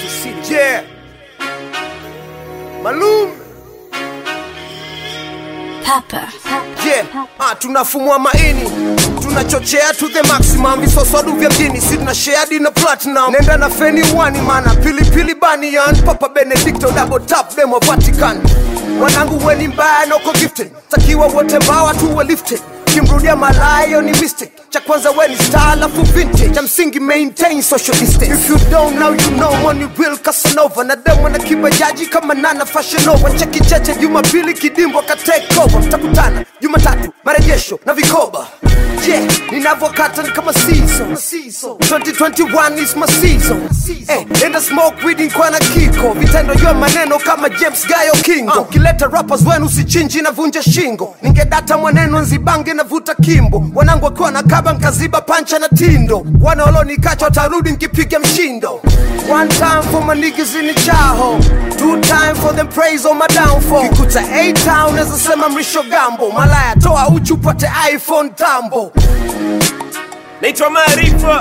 Yeah. Malum. Papa. Yeah. Tunafumua maini, tunachochea to the maximum. Visosodu vya mjini, si tunashare hadi na platinum. Nenda na feni wani mana, pili banian. Papa Benedicto double tap demo Vatican. Wanangu weni mbaya noko gifted, takiwa wote mbawa tuwe lifted. Kimrudia malayo ni mistake, cha kwanza weni style afu vintage. Cha msingi maintain social distance. If you don't know you know, money real Casanova. Na demo na kibajaji kama Nana Fashion Nova. Cheki cheche Jumapili kidimbo ka take over. Mtakutana Jumatatu marejesho na vikoba. Yeah, ninavokata ni kama season. 2021 is my season. Enda smoke weed kwa na kiko. Vitendo yo maneno kama James Gayo Kingo. Kileta rappers wenu usichinji na vunja shingo. Ningedata mwaneno nzibange na vuta kimbo. Wanangu wakiwa na kaba nkaziba pancha na tindo. Wana oloni kacha watarudi nkipiga mshindo. One time for my niggas in the chaho. Two time for them praise on my downfall. Kikuta A-Town neza sema mrisho gambo. Malaya toa uchu pate iPhone tambo. Naitwa Maarifa.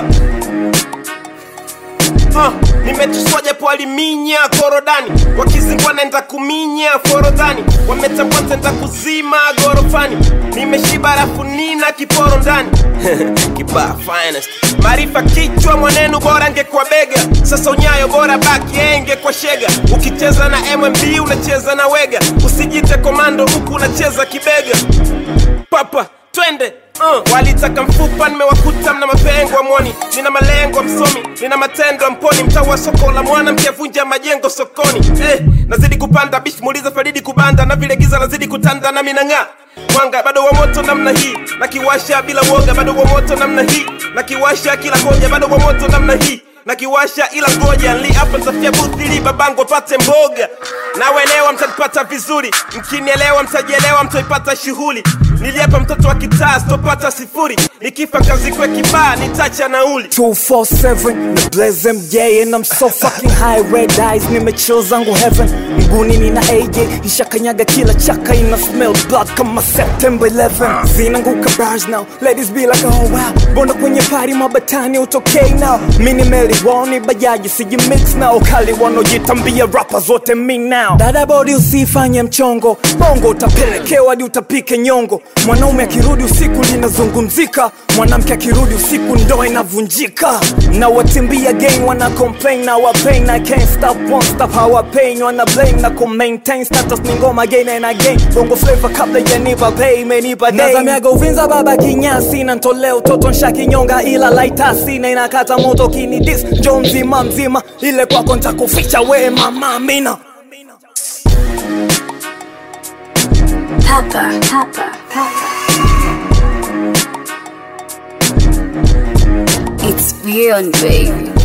Nimetuswaja po aliminya korodani. Wakizingwa naenda kuminya forodhani. Wametambua nenda kuzima gorofani. Nimeshiba rafu nina kiporo ndani. Kibaa finest. Maarifa kichwa mwanenu bora ngekwa bega. Sasa unyayo bora baki enge kwa shega. Ukicheza na MMB unacheza na wega. Usijite komando huku unacheza kibega. Papa twende. Walitaka mfupa nimewakuta mna mapengo mwoni. Nina malengo msomi, nina matendo mponi. Mtawa soko la mwana mkiavunja majengo sokoni. Nazidi kupanda bish muuliza Faridi kubanda. Na vile giza nazidi kutanda na minanga. Mwanga bado wa moto namna hii. Na kiwasha bila woga bado wa moto namna hii. Na kiwasha kila hoja bado wa moto namna hii. Na kiwasha ila ngoja nli hapa nitafia buthili babangu pate mboga. Na welewa mtatipata vizuri. Mkinielewa mtajielewa mtoipata shughuli. Niliapa mtoto wa kitaa stopata sifuri. Nikifa kazi kwe kibaa nitacha nauli. 247 na blaze MJ and I'm so fucking high. Red eyes nimechill zangu heaven. Mguni nina AJ ishakanyaga kila chaka. Ina smell blood kama September 11. Zinanguka bars now, ladies be like oh wow. Bonda kwenye party mabatani utokei now. Mini meli woni bajaji siji mix now. Kali wanojitambia rappers wote me now. Dada body usifanye mchongo. Bongo utapelekewa hadi utapike nyongo. Mwanaume akirudi usiku linazungumzika. Mwanamke akirudi usiku ndoa inavunjika. Na watimbia gang wana complain na wa pain. I can't stop, won't stop how I pain. Wana blame na maintain status ni ngoma again and again. Bongo flavor kabla ya nipa pay menipa day. Nazamiaga uvinza baba kinyasi. Na ntoleo toto nshaki nyonga ila laitasi. Na inakata moto kini dis njo mzima mzima. Ile kwa konta kuficha we mama mina. Papa. It's beyond, baby.